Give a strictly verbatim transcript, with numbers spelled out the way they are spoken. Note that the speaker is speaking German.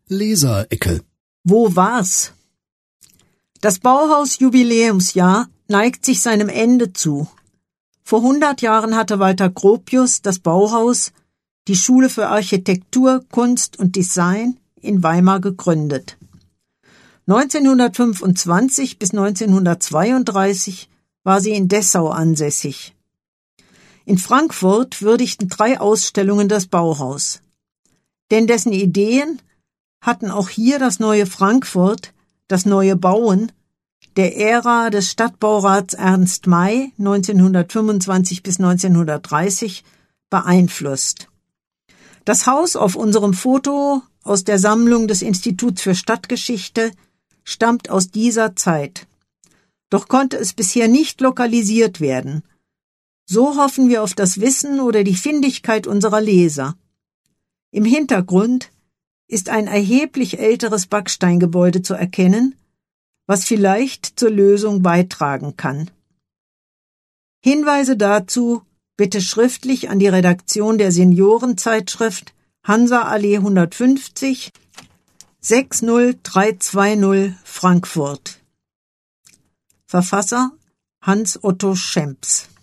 Leserecke. Wo war's? Das Bauhaus-Jubiläumsjahr neigt sich seinem Ende zu. Vor hundert Jahren hatte Walter Gropius das Bauhaus, die Schule für Architektur, Kunst und Design, in Weimar gegründet. neunzehnhundertfünfundzwanzig bis neunzehnhundertzweiunddreißig war sie in Dessau ansässig. In Frankfurt würdigten drei Ausstellungen das Bauhaus. Denn dessen Ideen hatten auch hier das neue Frankfurt, das neue Bauen, der Ära des Stadtbaurats Ernst May neunzehnhundertfünfundzwanzig bis neunzehnhundertdreißig beeinflusst. Das Haus auf unserem Foto aus der Sammlung des Instituts für Stadtgeschichte stammt aus dieser Zeit. Doch konnte es bisher nicht lokalisiert werden. So hoffen wir auf das Wissen oder die Findigkeit unserer Leser. Im Hintergrund ist ein erheblich älteres Backsteingebäude zu erkennen, was vielleicht zur Lösung beitragen kann. Hinweise dazu bitte schriftlich an die Redaktion der Seniorenzeitschrift Hansa-Allee hundertfünfzig, sechs null drei zwei null Frankfurt. Verfasser Hans Otto Schemps.